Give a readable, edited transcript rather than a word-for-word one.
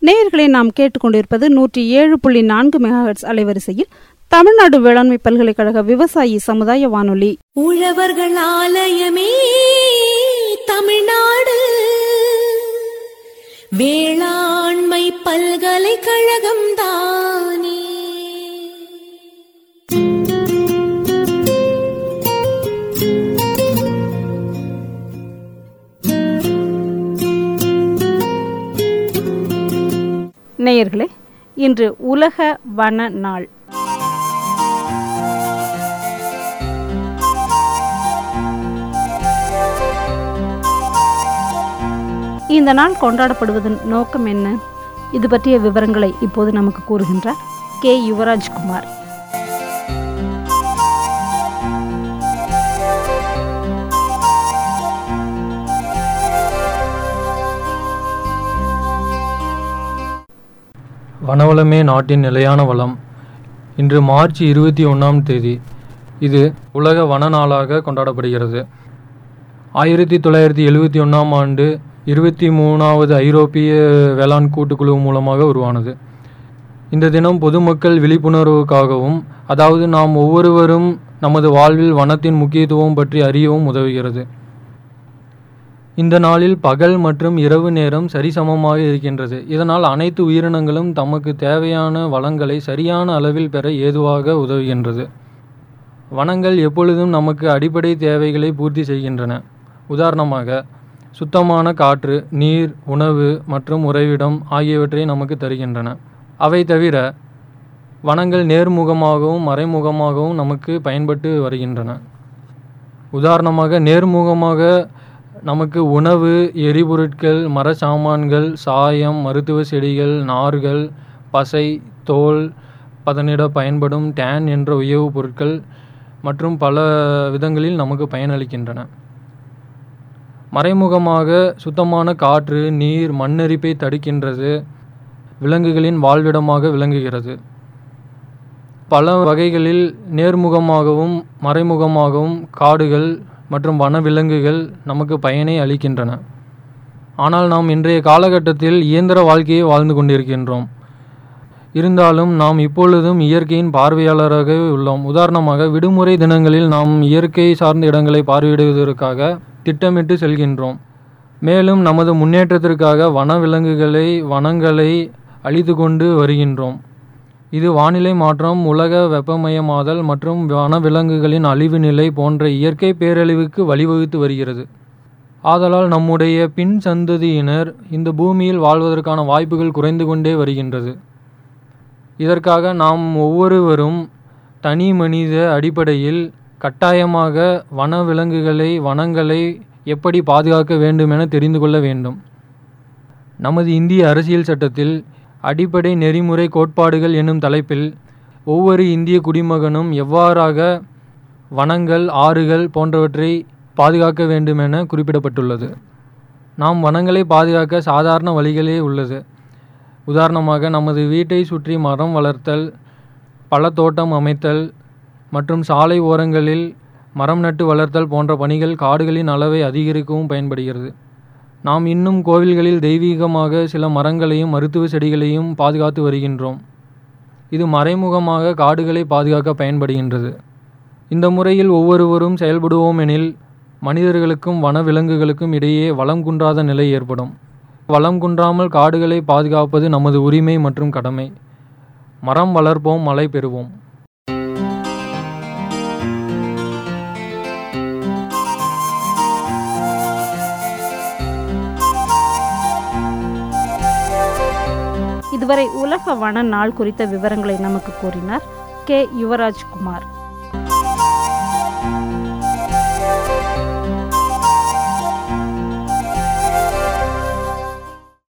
நேயர்களை நாம் கேட்டுக்கொண்டிருப்பது 107.4 மெகாஹெர்ட்ஸ் அலைவரிசையில் தமிழ்நாடு வேளாண்மை பல்கலைக்கழக விவசாயி சமுதாய வானொலி. உழவர்கள் ஆலயமே தமிழ்நாடு வேளாண்மை பல்கலைக்கழகம் தானே. நேயர்களே, இன்று உலக வன நாள். இந்த நாள் கொண்டாடப்படுவதன் நோக்கம் என்ன? இது பற்றிய விவரங்களை இப்போது நமக்கு கூறுகின்றார் கே. யுவராஜ்குமார். வனவளமே நாட்டின் நிலையான வளம். இன்று மார்ச் 21 இது உலக வன நாளாக கொண்டாடப்படுகிறது. 1971 23வது ஐரோப்பிய வேளாண் கூட்டுக்குழு மூலமாக உருவானது. இந்த தினம் பொதுமக்கள் விழிப்புணர்வுக்காகவும், அதாவது நாம் ஒவ்வொருவரும் நமது வாழ்வில் வனத்தின் முக்கியத்துவம் பற்றி அறியவும் உதவுகிறது. இந்த நாளில் பகல் மற்றும் இரவு நேரம் சரிசமமாக இருக்கின்றது. இதனால் அனைத்து உயிரினங்களும் தமக்கு தேவையான வளங்களை சரியான அளவில் பெற ஏதுவாக உதவுகின்றது. வனங்கள் எப்பொழுதும் நமக்கு அடிப்படை தேவைகளை பூர்த்தி செய்கின்றன. உதாரணமாக, சுத்தமான காற்று, நீர், உணவு மற்றும் உறைவிடம் ஆகியவற்றை நமக்கு தருகின்றன. அவை தவிர வனங்கள் நேர்முகமாகவும் மறைமுகமாகவும் நமக்கு பயன்பட்டு வருகின்றன. உதாரணமாக, நேர்முகமாக நமக்கு உணவு, எரிபொருட்கள், மர சாமான்கள், சாயம், மருத்துவ செடிகள், நார்கள், பசை, தோல் பதனிட பயன்படும் டேன் என்ற உயவு பொருட்கள் மற்றும் பல விதங்களில் நமக்கு பயனளிக்கின்றன. மறைமுகமாக சுத்தமான காற்று, நீர், மண்ணரிப்பை தடுக்கின்றது. விலங்குகளின் வாழ்விடமாக விளங்குகிறது. பல வகைகளில் நேர்முகமாகவும் மறைமுகமாகவும் காடுகள் மற்றும் வனவிலங்குகள் நமக்கு பயனை அளிக்கின்றன. ஆனால் நாம் இன்றைய காலகட்டத்தில் இயந்திர வாழ்க்கையை வாழ்ந்து கொண்டிருக்கின்றோம். இருந்தாலும் நாம் இப்பொழுதும் இயற்கையின் பார்வையாளராக உள்ளோம். உதாரணமாக, விடுமுறை தினங்களில் நாம் இயற்கை சார்ந்த இடங்களை பார்வையிடுவதற்காக திட்டமிட்டு செல்கின்றோம். மேலும் நமது முன்னேற்றத்திற்காக வனங்களை அழித்து கொண்டு வருகின்றோம். இது வானிலை மாற்றம், உலக வெப்பமயமாதல் மற்றும் வனவிலங்குகளின் அழிவு நிலை போன்ற இயற்கை பேரழிவுக்கு வழிவகுத்து வருகிறது. ஆதலால் நம்முடைய பின் சந்ததியினர் இந்த பூமியில் வாழ்வதற்கான வாய்ப்புகள் குறைந்து கொண்டே வருகின்றது. இதற்காக நாம் ஒவ்வொருவரும் தனி மனித அடிப்படையில் கட்டாயமாக வனங்களை எப்படி பாதுகாக்க வேண்டும் என தெரிந்து கொள்ள வேண்டும். நமது இந்திய அரசியல் சட்டத்தில் அடிப்படை நெறிமுறை கோட்பாடுகள் என்னும் தலைப்பில் ஒவ்வொரு இந்திய குடிமகனும் எவ்வாறாக வனங்கள், ஆறுகள் போன்றவற்றை பாதுகாக்க வேண்டும் என குறிப்பிடப்பட்டுள்ளது. நாம் வனங்களை பாதுகாக்க சாதாரண வழிகளே உள்ளது. உதாரணமாக, நமது வீட்டை சுற்றி மரம் வளர்த்தல், பழத்தோட்டம் அமைத்தல் மற்றும் சாலை ஓரங்களில் மரம் நட்டு வளர்த்தல் போன்ற பணிகள் காடுகளின் அளவை அதிகரிக்கவும் பயன்படுகிறது. நாம் இன்னும் கோவில்களில் தெய்வீகமாக சில மரங்களையும் மருத்துவ செடிகளையும் பாதுகாத்து வருகின்றோம். இது மறைமுகமாக காடுகளை காக்க பயன்படுகின்றது. இந்த முறையில் ஒவ்வொருவரும் செயல்படுவோம் எனில் மனிதர்களுக்கும் வனவிலங்குகளுக்கும் இடையே வளம் குன்றாத நிலை ஏற்படும். வளம் குன்றாமல் காடுகளை பாதுகாப்பது நமது உரிமை மற்றும் கடமை. மரம் வளர்ப்போம், மழை பெறுவோம். இதுவரை உலக வன நாள் குறித்த விவரங்களை நமக்கு கூறினார் கே. யுவராஜ்குமார்.